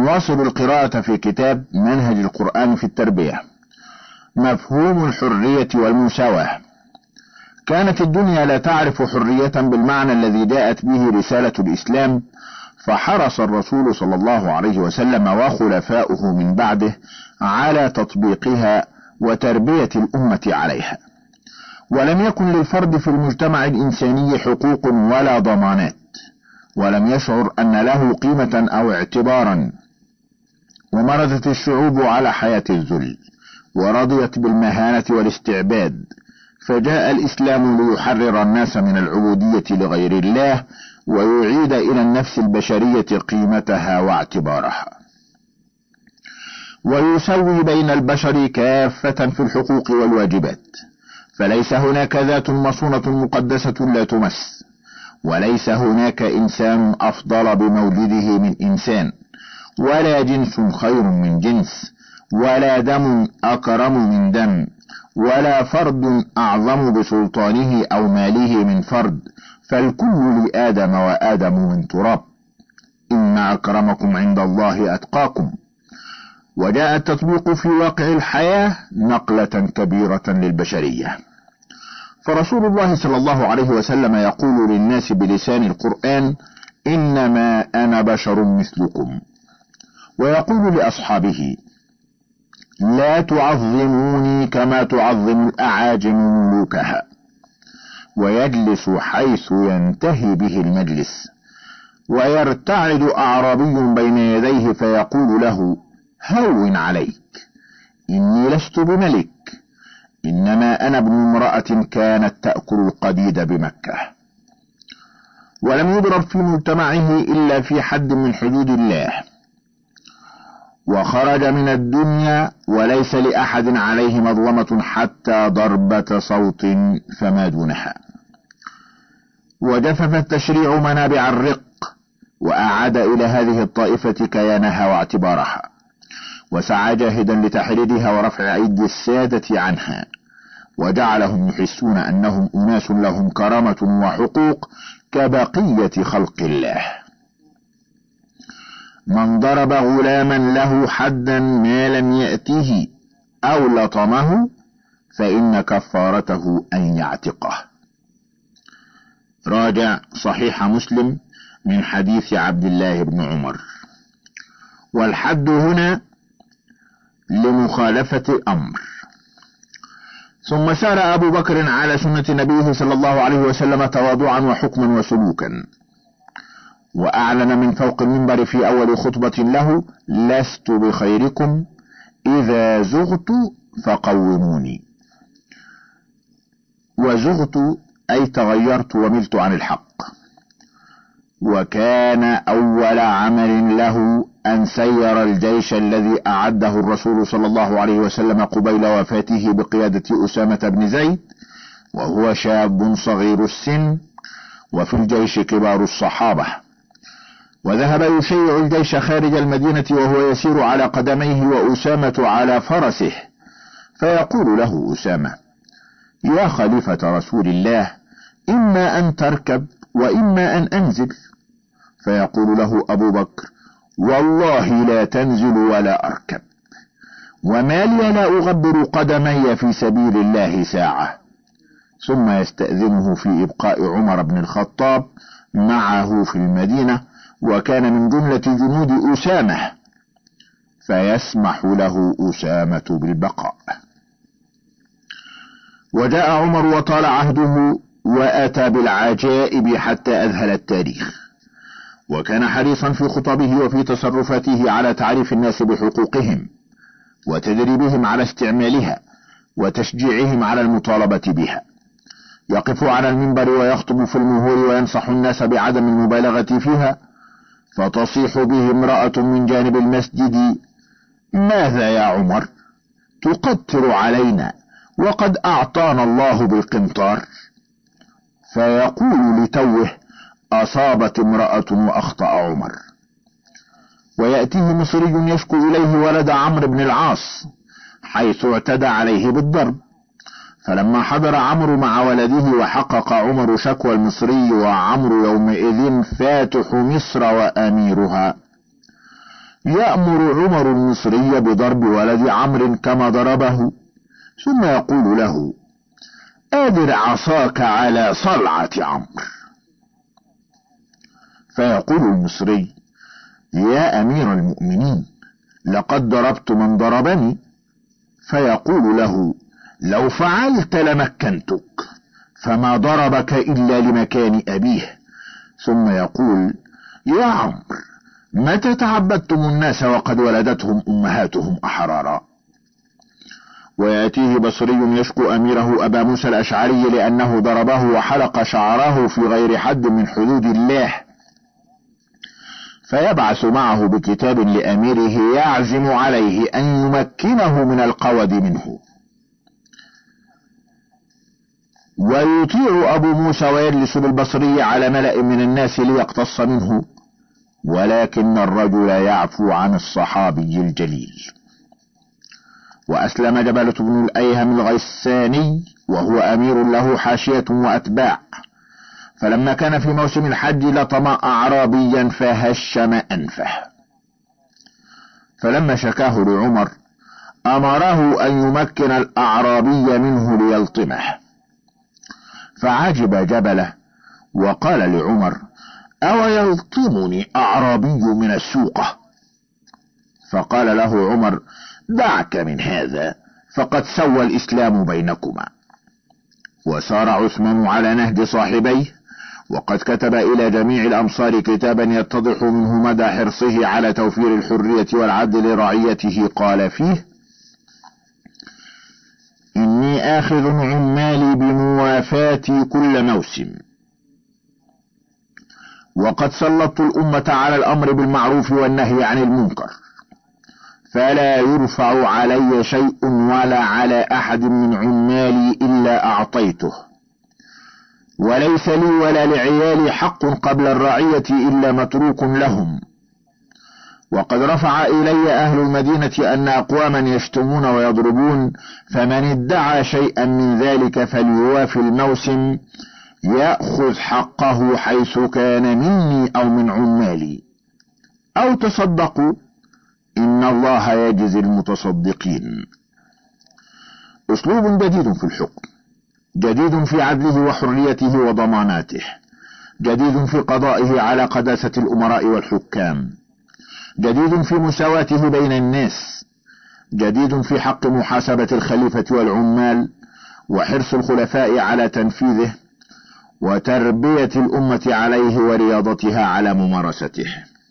نواصل القراءة في كتاب منهج القرآن في التربية. مفهوم الحرية والمساواة. كانت الدنيا لا تعرف حرية بالمعنى الذي جاءت به رسالة الإسلام، فحرص الرسول صلى الله عليه وسلم وخلفاؤه من بعده على تطبيقها وتربية الأمة عليها. ولم يكن للفرد في المجتمع الإنساني حقوق ولا ضمانات، ولم يشعر أن له قيمة أو اعتبارا، ومرضت الشعوب على حياة الذل، ورضيت بالمهانة والاستعباد، فجاء الإسلام ليحرر الناس من العبودية لغير الله، ويعيد إلى النفس البشرية قيمتها واعتبارها، ويسوي بين البشر كافة في الحقوق والواجبات، فليس هناك ذات مصونة مقدسة لا تمس، وليس هناك إنسان أفضل بمولده من إنسان، ولا جنس خير من جنس، ولا دم أكرم من دم، ولا فرد أعظم بسلطانه أو ماله من فرد، فالكل لآدم وآدم من تراب، إن أكرمكم عند الله أتقاكم. وجاء التطبيق في واقع الحياة نقلة كبيرة للبشرية، فرسول الله صلى الله عليه وسلم يقول للناس بلسان القرآن: إنما أنا بشر مثلكم، ويقول لأصحابه: لا تعظموني كما تعظم الأعاجم ملوكها، ويجلس حيث ينتهي به المجلس، ويرتعد أعرابي بين يديه فيقول له: هون عليك، إني لست بملك، إنما أنا ابن امرأة كانت تأكل القديد بمكة. ولم يضرب في مجتمعه إلا في حد من حدود الله، وخرج من الدنيا وليس لأحد عليه مظلمة حتى ضربة صوت فما دونها. وجفف التشريع منابع الرق، وأعاد إلى هذه الطائفة كيانها واعتبارها، وسعى جاهدا لتحريرها ورفع أيدي السادة عنها، وجعلهم يحسون أنهم أناس لهم كرامة وحقوق كبقية خلق الله. من ضرب غلاما له حدا ما لم يأته أو لطمه فإن كفارته أن يعتقه. راجع صحيح مسلم من حديث عبد الله بن عمر. والحد هنا لمخالفة الأمر. ثم سار أبو بكر على سنة نبيه صلى الله عليه وسلم تواضعا وحكما وسلوكا، وأعلن من فوق المنبر في أول خطبة له: لست بخيركم، إذا زغت فقوموني. وزغت أي تغيرت وملت عن الحق. وكان أول عمل له أن سير الجيش الذي أعده الرسول صلى الله عليه وسلم قبيل وفاته بقيادة أسامة بن زيد، وهو شاب صغير السن، وفي الجيش كبار الصحابة. وذهب يشيع الجيش خارج المدينة وهو يسير على قدميه وأسامة على فرسه، فيقول له أسامة: يا خليفة رسول الله، إما أن تركب وإما أن أنزل. فيقول له أبو بكر: والله لا تنزل ولا أركب، وما لي لا أغبر قدمي في سبيل الله ساعة. ثم يستأذنه في إبقاء عمر بن الخطاب معه في المدينة، وكان من جملة جنود أسامة، فيسمح له أسامة بالبقاء. وجاء عمر وطال عهده وأتى بالعجائب حتى أذهل التاريخ، وكان حريصا في خطبه وفي تصرفاته على تعريف الناس بحقوقهم وتدريبهم على استعمالها وتشجيعهم على المطالبة بها. يقف على المنبر ويخطب في المهور وينصح الناس بعدم المبالغة فيها، فتصيح به امرأة من جانب المسجد: ماذا يا عمر تقتر علينا وقد أعطانا الله بالقنطار؟ فيقول لتوه: أصابت امرأة وأخطأ عمر. ويأتيه مصري يشكو إليه ولد عمرو بن العاص حيث اعتدى عليه بالضرب، فلما حضر عمرو مع ولده وحقق عمر شكوى المصري، وعمرو يومئذ فاتح مصر وأميرها، يأمر عمر المصري بضرب ولد عمرو كما ضربه، ثم يقول له: أدر عصاك على صلعة عمرو. فيقول المصري: يا أمير المؤمنين، لقد ضربت من ضربني. فيقول له: لو فعلت لمكنتك، فما ضربك إلا لمكان أبيه. ثم يقول: يا عمرو، متى تعبدتم الناس وقد ولدتهم أمهاتهم أحرارا؟ ويأتيه بصري يشكو أميره أبا موسى الأشعري لأنه ضربه وحلق شعره في غير حد من حدود الله، فيبعث معه بكتاب لأميره يعزم عليه أن يمكنه من القود منه. ويطيع أبو موسى ويجلس بالبصري على ملأ من الناس ليقتص منه، ولكن الرجل يعفو عن الصحابي الجليل. وأسلم جبلة بن الأيهم الغيساني وهو أمير له حاشية وأتباع، فلما كان في موسم الحج لطم أعرابيا فهشم أنفه، فلما شكاه لعمر أمره أن يمكن الأعرابي منه ليلطمه، فعجب جبلة وقال لعمر: أو يلطمني أعرابي من السوقة؟ فقال له عمر: دعك من هذا، فقد سوى الإسلام بينكما. وسار عثمان على نهج صاحبيه، وقد كتب إلى جميع الأمصار كتابا يتضح منه مدى حرصه على توفير الحرية والعدل لرعيته. قال فيه: إني آخذ عمالي بموافاتي كل موسم، وقد سلطت الأمة على الأمر بالمعروف والنهي عن المنكر، فلا يرفع علي شيء ولا على أحد من عمالي إلا أعطيته، وليس لي ولا لعيالي حق قبل الرعية إلا متروك لهم. وقد رفع إلي أهل المدينة أن أقواما يشتمون ويضربون، فمن ادعى شيئا من ذلك فليوافي الموسم يأخذ حقه حيث كان مني أو من عمالي، أو تصدقوا، إن الله يجزي المتصدقين. أسلوب جديد في الحكم، جديد في عدله وحريته وضماناته، جديد في قضائه على قداسة الأمراء والحكام، جديد في مساواته بين الناس، جديد في حق محاسبة الخليفة والعمال وحرص الخلفاء على تنفيذه وتربية الأمة عليه ورياضتها على ممارسته.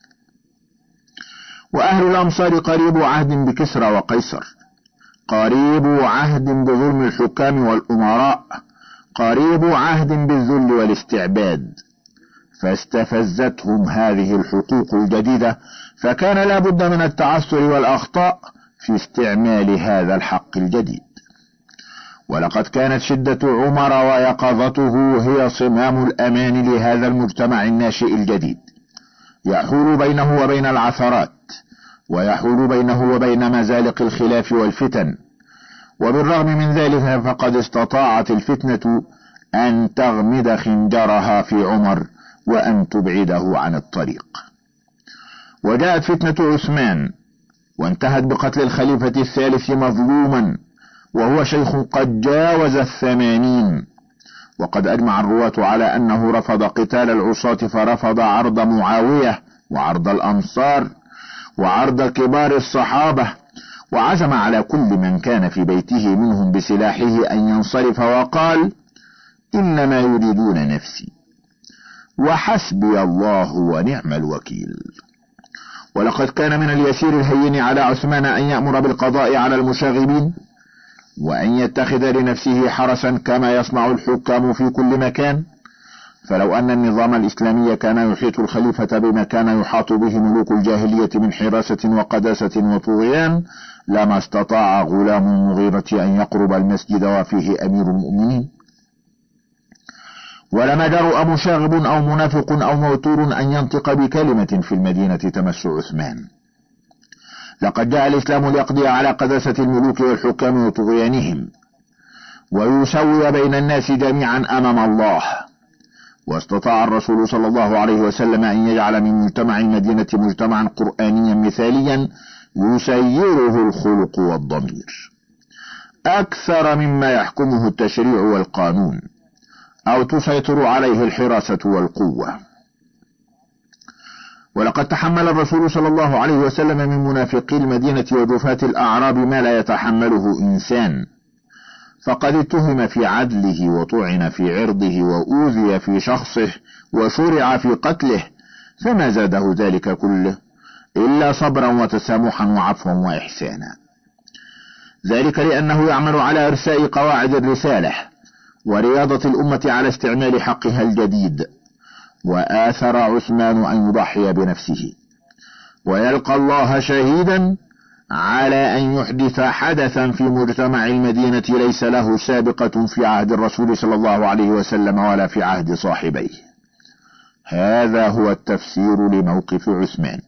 وأهل الأمصار قريب عهد بكسرى وقيصر، قريب عهد بظلم الحكام والأمراء، قريب عهد بالذل والاستعباد، فاستفزتهم هذه الحقوق الجديدة، فكان لا بد من التعثر والأخطاء في استعمال هذا الحق الجديد. ولقد كانت شدة عمر ويقظته هي صمام الأمان لهذا المجتمع الناشئ الجديد، يحول بينه وبين العثرات، ويحول بينه وبين مزالق الخلاف والفتن. وبالرغم من ذلك فقد استطاعت الفتنة أن تغمد خنجرها في عمر وأن تبعده عن الطريق. وجاءت فتنة عثمان وانتهت بقتل الخليفة الثالث مظلوما وهو شيخ قد جاوز 80، وقد أجمع الرواة على أنه رفض قتال العصاة، فرفض عرض معاوية وعرض الأنصار وعرض كبار الصحابة، وعزم على كل من كان في بيته منهم بسلاحه أن ينصرف، وقال: إنما يريدون نفسي وحسبي الله ونعم الوكيل. ولقد كان من اليسير الهين على عثمان أن يأمر بالقضاء على المشاغبين، وأن يتخذ لنفسه حرسا كما يصنع الحكام في كل مكان. فلو أن النظام الإسلامي كان يحيط الخليفة بما كان يحاط به ملوك الجاهلية من حراسة وقداسة وطغيان، لما استطاع غلام المغيرة أن يقرب المسجد وفيه أمير المؤمنين، ولما جرؤ مشاغب أو منافق أو موتور أن ينطق بكلمة في المدينة تمس عثمان. لقد جاء الإسلام ليقضي على قداسة الملوك والحكام وطغيانهم، ويسوي بين الناس جميعا أمام الله، واستطاع الرسول صلى الله عليه وسلم أن يجعل من مجتمع المدينة مجتمعا قرآنيا مثاليا يسيره الخلق والضمير أكثر مما يحكمه التشريع والقانون أو تسيطر عليه الحراسة والقوة. ولقد تحمل الرسول صلى الله عليه وسلم من منافقي المدينة وجفاة الأعراب ما لا يتحمله إنسان، فقد اتهم في عدله وطعن في عرضه وأوذي في شخصه وشرع في قتله، فما زاده ذلك كله إلا صبرا وتسامحا وعفوا وإحسانا. ذلك لأنه يعمل على إرساء قواعد الرسالة ورياضة الأمة على استعمال حقها الجديد. وآثر عثمان أن يضحي بنفسه ويلقى الله شهيدا على أن يحدث حدثا في مجتمع المدينة ليس له سابقة في عهد الرسول صلى الله عليه وسلم ولا في عهد صاحبيه. هذا هو التفسير لموقف عثمان.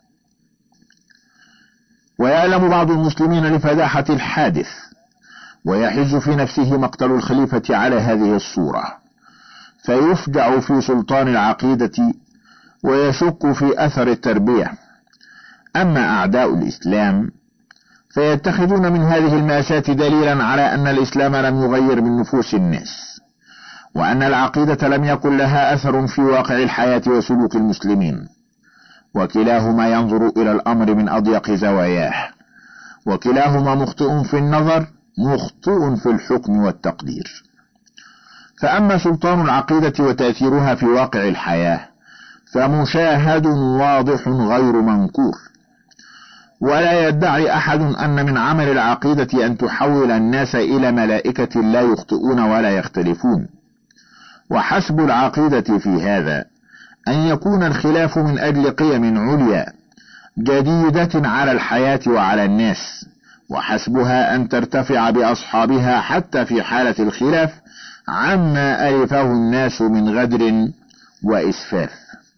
ويعلم بعض المسلمين لفداحة الحادث ويحز في نفسه مقتل الخليفة على هذه الصورة، فيفجع في سلطان العقيدة ويشك في أثر التربية. أما أعداء الإسلام فيتخذون من هذه المأساة دليلا على أن الإسلام لم يغير من نفوس الناس، وأن العقيدة لم يكن لها أثر في واقع الحياة وسلوك المسلمين، وكلاهما ينظر إلى الأمر من أضيق زواياه، وكلاهما مخطئ في النظر مخطئ في الحكم والتقدير. فأما سلطان العقيدة وتأثيرها في واقع الحياة فمشاهد واضح غير منكور، ولا يدعي أحد أن من عمل العقيدة أن تحول الناس إلى ملائكة لا يخطئون ولا يختلفون. وحسب العقيدة في هذا أن يكون الخلاف من أجل قيم عليا جديدة على الحياة وعلى الناس، وحسبها أن ترتفع بأصحابها حتى في حالة الخلاف عما ألفه الناس من غدر وإسفاف،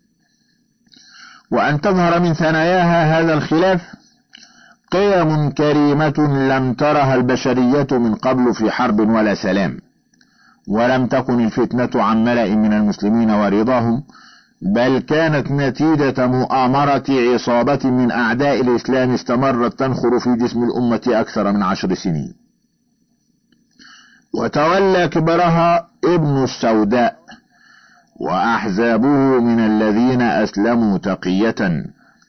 وأن تظهر من ثناياها هذا الخلاف قيم كريمة لم ترها البشرية من قبل في حرب ولا سلام، ولم تكن الفتنة عن ملأ من المسلمين ورضاهم، بل كانت نتيجة مؤامرة عصابة من أعداء الإسلام استمرت تنخر في جسم الأمة أكثر من 10 سنين. وتولى كبرها ابن السوداء وأحزابه من الذين أسلموا تقية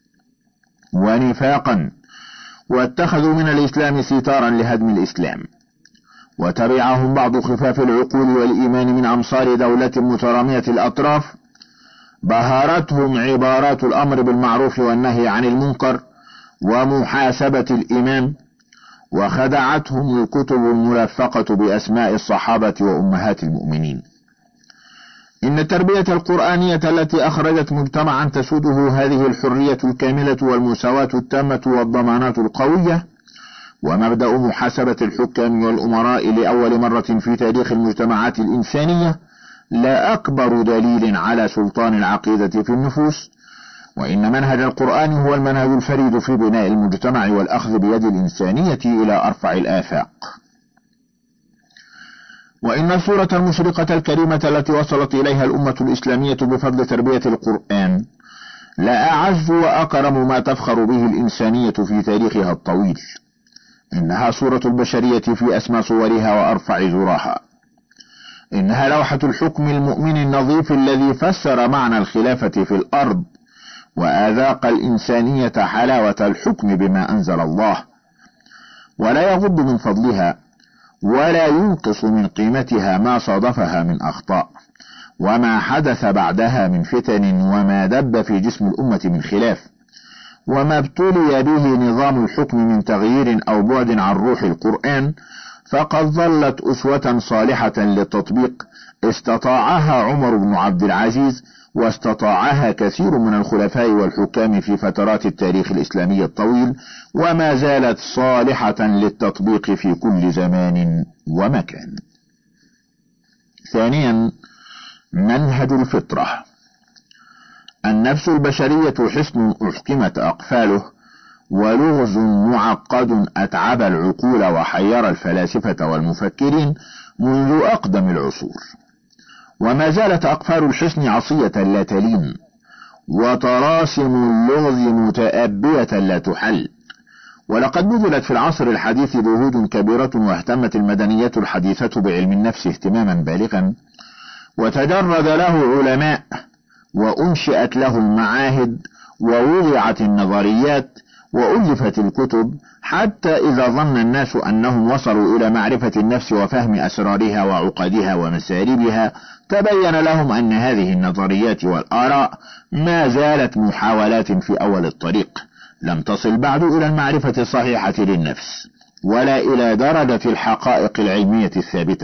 ونفاقا، واتخذوا من الإسلام ستارا لهدم الإسلام. وتبعهم بعض خفاف العقول والإيمان من أمصار دولة مترامية الأطراف، بهرتهم عبارات الأمر بالمعروف والنهي عن المنكر ومحاسبة الإمام، وخدعتهم الكتب الملفقة بأسماء الصحابة وأمهات المؤمنين. إن التربية القرآنية التي أخرجت مجتمعا تسوده هذه الحرية الكاملة والمساواة التامة والضمانات القوية، ومبدأ محاسبة الحكام والأمراء لأول مرة في تاريخ المجتمعات الإنسانية لا أكبر دليل على سلطان العقيدة في النفوس، وإن منهج القرآن هو المنهج الفريد في بناء المجتمع والأخذ بيد الإنسانية إلى أرفع الآفاق. وإن الصورة المشرقة الكريمة التي وصلت إليها الأمة الإسلامية بفضل تربية القرآن لا أعز وأكرم ما تفخر به الإنسانية في تاريخها الطويل. إنها صورة البشرية في أسمى صورها وأرفع زراها. إنها لوحة الحكم المؤمن النظيف الذي فسر معنى الخلافة في الأرض وأذاق الإنسانية حلاوة الحكم بما أنزل الله، ولا يغض من فضلها ولا ينقص من قيمتها ما صادفها من أخطاء، وما حدث بعدها من فتن، وما دب في جسم الأمة من خلاف، وما ابتلي به نظام الحكم من تغيير أو بعد عن روح القرآن، فقد ظلت أسوة صالحة للتطبيق استطاعها عمر بن عبد العزيز، واستطاعها كثير من الخلفاء والحكام في فترات التاريخ الإسلامي الطويل، وما زالت صالحة للتطبيق في كل زمان ومكان. ثانيا، منهج الفطرة. النفس البشرية حصن أحكمت أقفاله، ولغز معقد أتعب العقول وحير الفلاسفة والمفكرين منذ أقدم العصور، وما زالت أقفال الحصن عصية لا تلين، وطراسم اللغز متأبية لا تحل. ولقد بذلت في العصر الحديث جهود كبيرة، واهتمت المدنية الحديثة بعلم النفس اهتماما بالغا، وتجرد له علماء، وأنشئت له المعاهد، ووضعت النظريات، وألفت الكتب، حتى إذا ظن الناس أنهم وصلوا إلى معرفة النفس وفهم أسرارها وعقدها ومساربها، تبين لهم أن هذه النظريات والآراء ما زالت محاولات في أول الطريق، لم تصل بعد إلى المعرفة الصحيحة للنفس، ولا إلى درجة الحقائق العلمية الثابتة.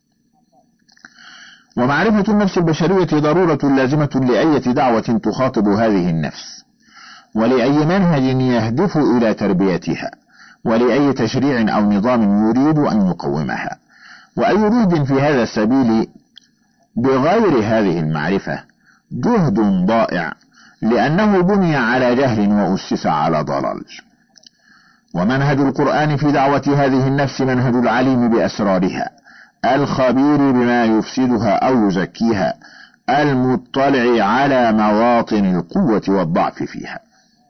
ومعرفة النفس البشرية ضرورة لازمة لأية دعوة تخاطب هذه النفس، ولأي منهج يهدف إلى تربيتها، ولأي تشريع أو نظام يريد أن يقومها. وأي جهد في هذا السبيل بغير هذه المعرفة جهد ضائع، لأنه بني على جهل وأسس على ضلال. ومنهج القرآن في دعوة هذه النفس منهج العليم بأسرارها، الخبير بما يفسدها أو يزكيها، المطلع على مواطن القوة والضعف فيها.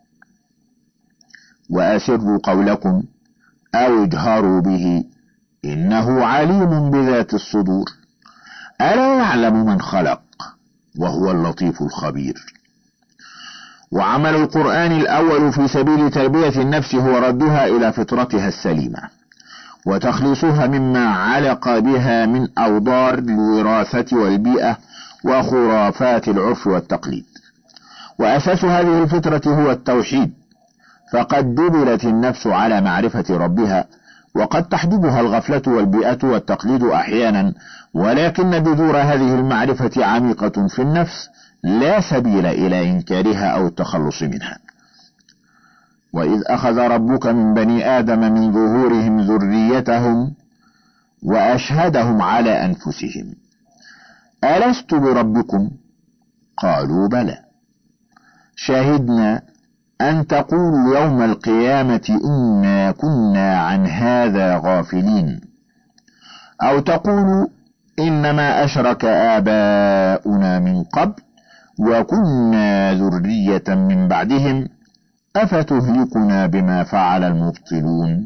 وأسروا قولكم أو اجهروا به إنه عليم بذات الصدور، ألا يعلم من خلق وهو اللطيف الخبير. وعمل القرآن الأول في سبيل تربية النفس هو ردها إلى فطرتها السليمة، وتخليصها مما علق بها من أوضار الوراثة والبيئة وخرافات العرف والتقليد. وأساس هذه الفطرة هو التوحيد، فقد جبلت النفس على معرفة ربها، وقد تحجبها الغفلة والبيئة والتقليد أحيانا، ولكن جذور هذه المعرفة عميقة في النفس، لا سبيل إلى إنكارها أو التخلص منها. وإذ أخذ ربك من بني آدم من ظهورهم ذريتهم وأشهدهم على أنفسهم ألست بربكم قالوا بلى شهدنا أن تقولوا يوم القيامة إنا كنا عن هذا غافلين، أو تقولوا إنما أشرك آباؤنا من قبل وكنا ذرية من بعدهم أفتهلكنا بما فعل المبطلون.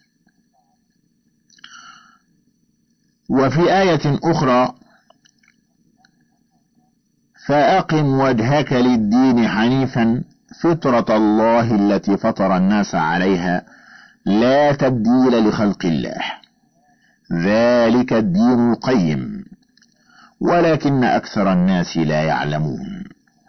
وفي آية أخرى فأقم وجهك للدين حنيفا فطرة الله التي فطر الناس عليها لا تبديل لخلق الله ذلك الدين القيم ولكن أكثر الناس لا يعلمون.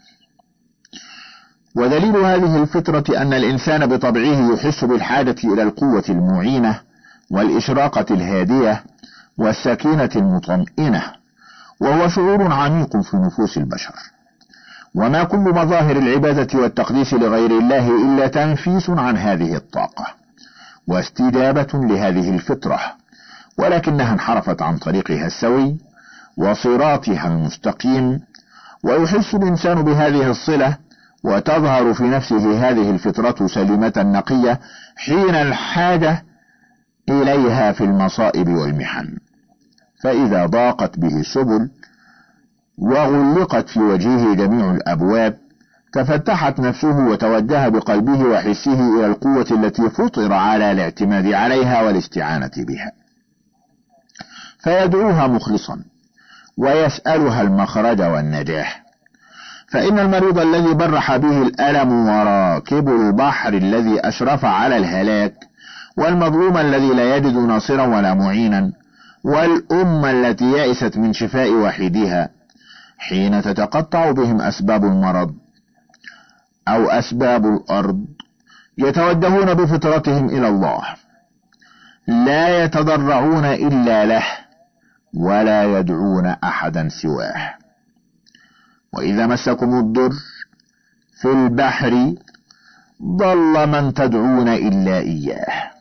ودليل هذه الفطرة أن الإنسان بطبعه يحس بالحاجة إلى القوة المعينة والإشراقة الهادية والسكينة المطمئنة، وهو شعور عميق في نفوس البشر. وما كل مظاهر العبادة والتقديس لغير الله إلا تنفيس عن هذه الطاقة واستجابة لهذه الفطرة، ولكنها انحرفت عن طريقها السوي وصراطها المستقيم. ويحس الإنسان بهذه الصلة وتظهر في نفسه هذه الفطرة سليمة نقية حين الحاجة إليها في المصائب والمحن، فإذا ضاقت به السبل وغلقت في وجهه جميع الأبواب تفتحت نفسه وتوجه بقلبه وحسه إلى القوة التي فطر على الاعتماد عليها والاستعانة بها، فيدعوها مخلصا ويسألها المخرج والنجاح. فإن المريض الذي برح به الألم وراكب البحر الذي أشرف على الهلاك، والمظلوم الذي لا يجد ناصرا ولا معينا، والأمة التي يأست من شفاء وحيدها، حين تتقطع بهم أسباب المرض أو أسباب الأرض يتوجهون بفطرتهم إلى الله، لا يتضرعون إلا له ولا يدعون أحدا سواه. وإذا مسكم الضر في البحر ضل من تدعون إلا إياه.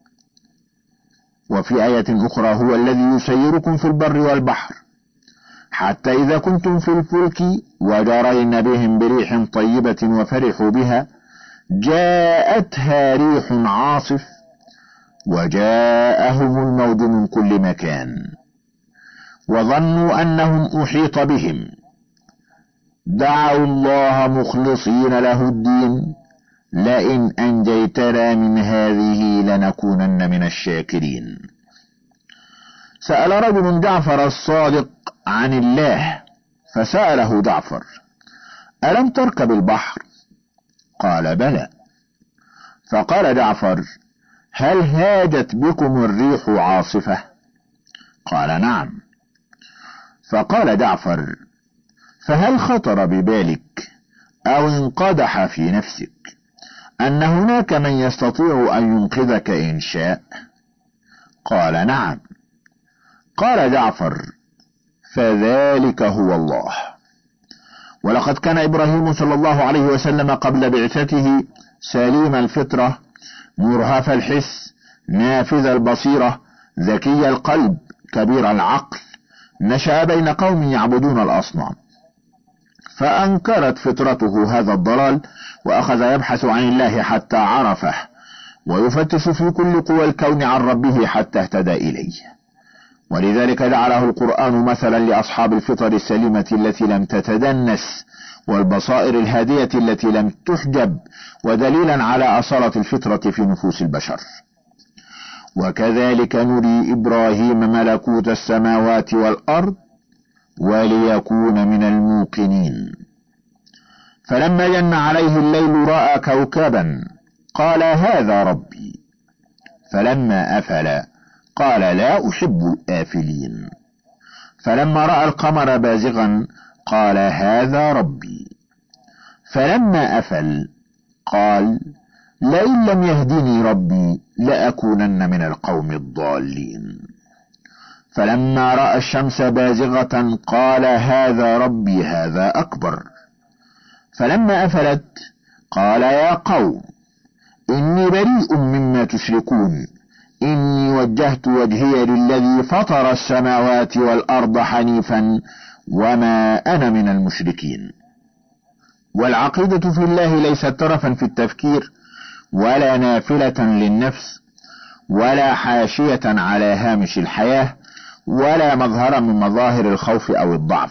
وفي آية أخرى هو الذي يسيركم في البر والبحر حتى إذا كنتم في الفلك وجرين بهم بريح طيبة وفرحوا بها جاءتها ريح عاصف وجاءهم الموج من كل مكان وظنوا أنهم أحيط بهم، دعوا الله مخلصين له الدين: لئن أنجيتنا من هذه لنكونن من الشاكرين. سأل رجل جعفر الصادق عن الله، فسأله جعفر: ألم تركب البحر؟ قال: بلى. فقال جعفر: هل هاجت بكم الريح عاصفة؟ قال: نعم. فقال جعفر: فهل خطر ببالك أو انقدح في نفسك أن هناك من يستطيع أن ينقذك إن شاء؟ قال: نعم. قال جعفر: فذلك هو الله. ولقد كان إبراهيم صلى الله عليه وسلم قبل بعثته سليم الفطرة، مرهف الحس، نافذ البصيرة، ذكي القلب، كبير العقل، نشأ بين قوم يعبدون الأصنام، فأنكرت فطرته هذا الضلال، وأخذ يبحث عن الله حتى عرفه، ويفتش في كل قوى الكون عن ربه حتى اهتدى إليه. ولذلك جعله القرآن مثلا لأصحاب الفطر السليمة التي لم تتدنس، والبصائر الهادية التي لم تحجب، ودليلا على أصالة الفطرة في نفوس البشر. وكذلك نري إبراهيم ملكوت السماوات والأرض وليكون من الموقنين. فلما جن عليه الليل رأى كوكبا قال: هذا ربي. فلما أفل قال: لا أحب الآفلين. فلما رأى القمر بازغا قال: هذا ربي. فلما أفل قال: لئن لم يهدني ربي لأكونن من القوم الضالين. فلما رأى الشمس بازغة قال: هذا ربي، هذا أكبر. فلما أفلت قال: يا قوم إني بريء مما تشركون، إني وجهت وجهي للذي فطر السماوات والأرض حنيفا وما أنا من المشركين. والعقيدة في الله ليست ترفا في التفكير، ولا نافلة للنفس، ولا حاشية على هامش الحياة، ولا مظهرا من مظاهر الخوف أو الضعف،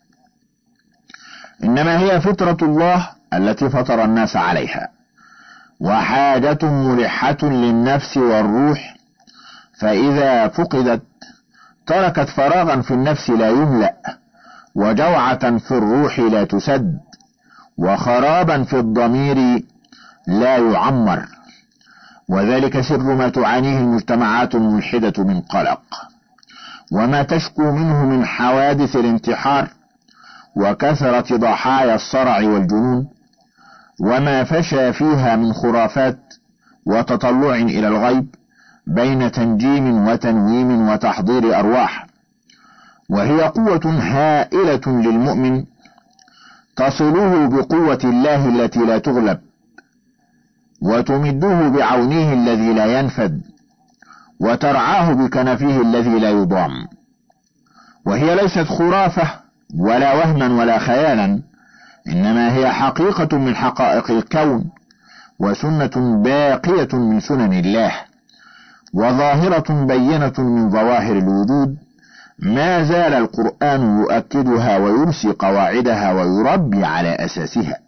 إنما هي فطرة الله التي فطر الناس عليها، وحاجة ملحة للنفس والروح، فإذا فقدت تركت فراغا في النفس لا يملأ، وجوعة في الروح لا تسد، وخرابا في الضمير لا يعمر. وذلك سر ما تعانيه المجتمعات الملحدة من قلق، وما تشكو منه من حوادث الانتحار، وكثرة ضحايا الصرع والجنون، وما فشى فيها من خرافات وتطلع إلى الغيب بين تنجيم وتنويم وتحضير أرواح. وهي قوة هائلة للمؤمن تصله بقوة الله التي لا تغلب، وتمده بعونه الذي لا ينفد، وترعاه بكنفه الذي لا يضام. وهي ليست خرافة ولا وهما ولا خيالا، إنما هي حقيقة من حقائق الكون، وسنة باقية من سنن الله، وظاهرة بينة من ظواهر الوجود، ما زال القرآن يؤكدها ويرسي قواعدها ويربي على أساسها،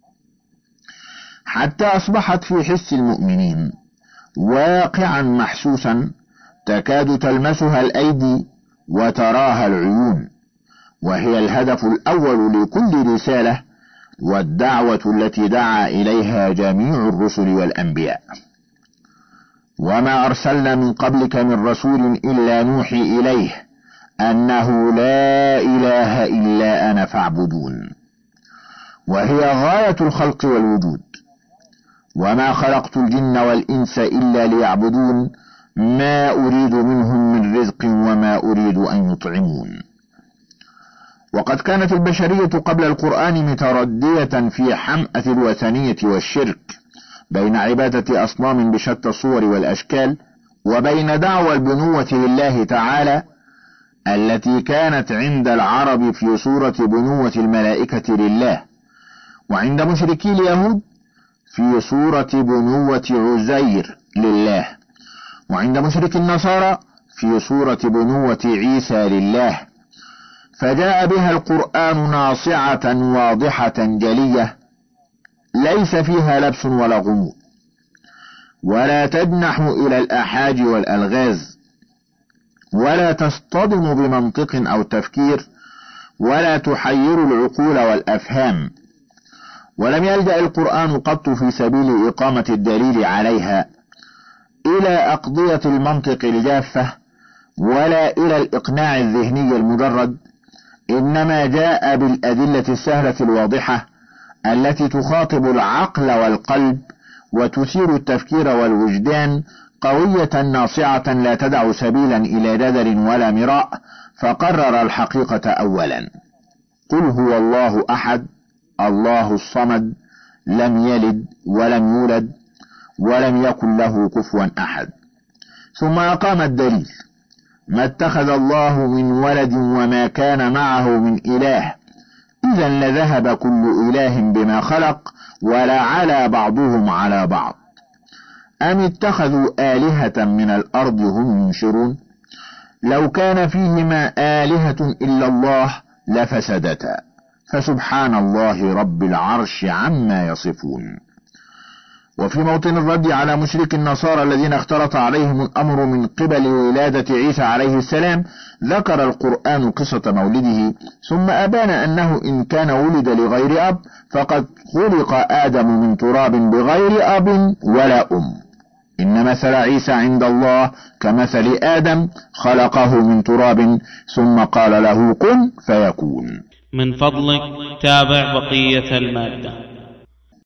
حتى أصبحت في حس المؤمنين واقعا محسوسا تكاد تلمسها الأيدي وتراها العيون، وهي الهدف الأول لكل رسالة، والدعوة التي دعا إليها جميع الرسل والأنبياء. وما أرسلنا من قبلك من رسول إلا نوحي إليه أنه لا إله إلا أنا فاعبدون، وهي غاية الخلق والوجود. وما خلقت الجن والإنس إلا ليعبدون، ما أريد منهم من رزق وما أريد أن يطعمون. وقد كانت البشرية قبل القرآن متردية في حمأة الوثنية والشرك، بين عبادة أصنام بشتى الصور والأشكال، وبين دعوى البنوة لله تعالى التي كانت عند العرب في صورة بنوة الملائكة لله، وعند مشركي اليهود في صورة بنوة عزير لله، وعند مشرك النصارى في صورة بنوة عيسى لله، فجاء بها القرآن ناصعة واضحة جلية ليس فيها لبس ولا غموض، ولا تجنح إلى الآحاج والألغاز، ولا تصطدم بمنطق أو تفكير، ولا تحير العقول والأفهام. ولم يلجأ القرآن قط في سبيل إقامة الدليل عليها إلى أقضية المنطق الجافة ولا إلى الإقناع الذهني المجرد، إنما جاء بالأدلة السهلة الواضحة التي تخاطب العقل والقلب وتثير التفكير والوجدان، قوية ناصعة لا تدع سبيلا إلى جدل ولا مراء. فقرر الحقيقة أولا: قل هو الله أحد الله الصمد لم يلد ولم يولد ولم يكن له كفوا أحد. ثم أقام الدليل: ما اتخذ الله من ولد وما كان معه من إله، إذا لذهب كل إله بما خلق ولا على بعضهم على بعض. أم اتخذوا آلهة من الأرض هم ينشرون، لو كان فيهما آلهة إلا الله لفسدتا، فسبحان الله رب العرش عما يصفون. وفي موطن الرد على مشرك النصارى الذين اختلط عليهم الأمر من قبل ولادة عيسى عليه السلام، ذكر القرآن قصة مولده، ثم أبان أنه إن كان ولد لغير أب فقد خلق آدم من تراب بغير أب ولا أم، إن مثل عيسى عند الله كمثل آدم خلقه من تراب ثم قال له كن فيكون. من فضلك تابع بقية المادة.